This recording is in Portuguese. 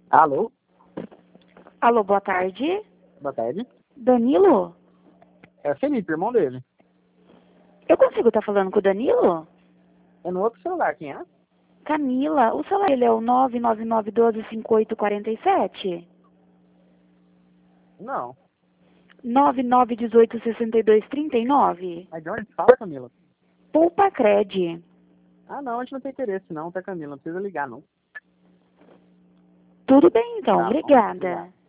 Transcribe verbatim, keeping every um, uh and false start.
Alô? Alô, boa tarde. Boa tarde. Danilo? É o Felipe, irmão dele. Eu consigo estar falando com o Danilo? É no outro celular, quem é? Camila, o celular ele é o nove nove nove um dois cinco oito quatro sete? Não. nove nove um oito seis dois três nove? Mas de onde fala, Camila? Poupa Cred. Ah, não, a gente não tem interesse não, tá, Camila? Não precisa ligar, não. Tudo bem então, Tá bom, obrigada. obrigado.